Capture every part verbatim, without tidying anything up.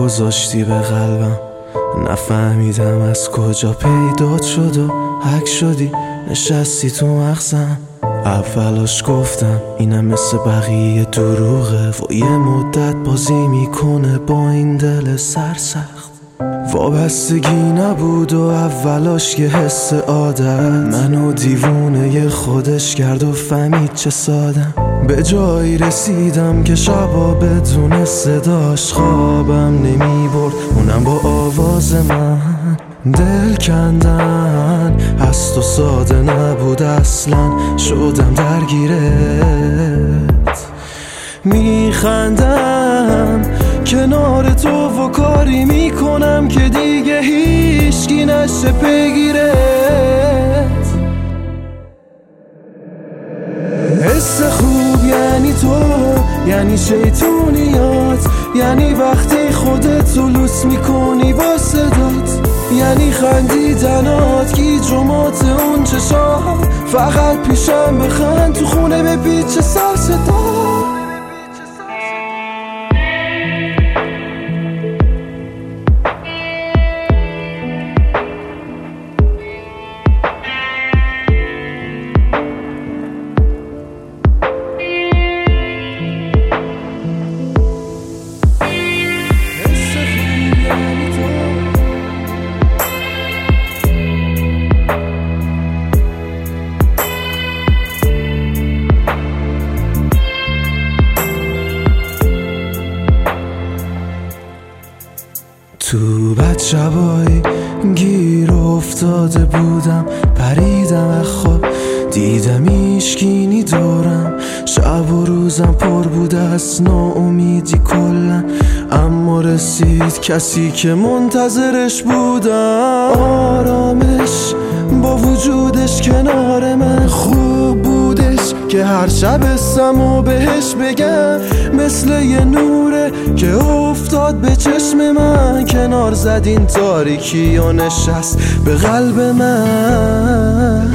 گذاشتی به قلبم، نفهمیدم از کجا پیدات شد و حک شدی نشستی تو مغزم. اولاش گفتم اینم مثل بقیه دروغه و یه مدت بازی میکنه با این دل سرسخت. وابستگی نبود و اولاش یه حس عادت منو دیوونه خودش کرد و فهمید چه سادم. به جایی رسیدم که شبا بدون صداش خوابم نمی برد، اونم با آواز من. دل کندن هست و ساده نبود اصلا، شدم درگیرت. میخندم کنار تو و کاری میکنم که دیگه هیچکی نشه پیگیرت. حس خوب یعنی تو، یعنی شیطونیات، یعنی وقتی خودت رو لوس میکنی با صدات، یعنی خندیدنات گیج و مات اون چشام. فقط پیشم بخند تو خونه به پیچ سر صدا. تو بد شبایی گیر افتاده بودم، پریدم از خواب دیدم ایشگینی دارم. شب و روزم پر بود از ناامیدی کلن، اما رسید کسی که منتظرش بودم. آرامش با وجودش کنار من، خوب بودش که هر شب اسمو بهش بگم. مثل یه نوره که افتاد به چشم من، کنار زد این تاریکی و نشست به قلب من.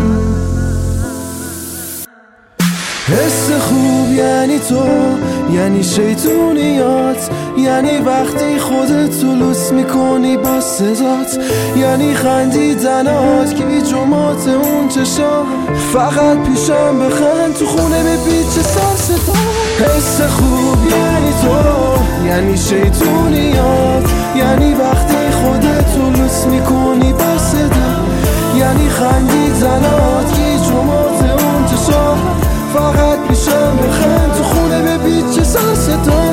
حس خوب یعنی تو، یعنی شیطونیات، یعنی وقتی خودت تو لوس میکنی با صدات، یعنی خندیدنات گیج و مات اون چشام. فقط پیشم بخند تو خونه به پیچ سر صدا. حس خوب یعنی تو، یعنی شیطونیات، یعنی وقتی خودت تو لوس میکنی با صدات، یعنی خندیدنات گیج و مات اون چشام. فقط پیشم بخند تو خونه به پیچ سر صدا.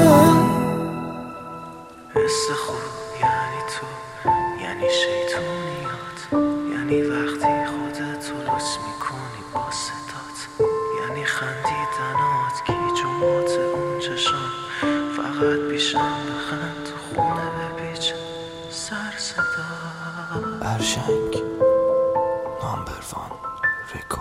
حس خوب یعنی تو، یعنی شیطونیات، یعنی وقتی خودت رو لوس میکنی با صدات، یعنی خندیدنات گیج و مات اون چشام. فقط پیشم بخند تو خونه به پیچ سر صدا. برشنگ نامبر وان رکورد.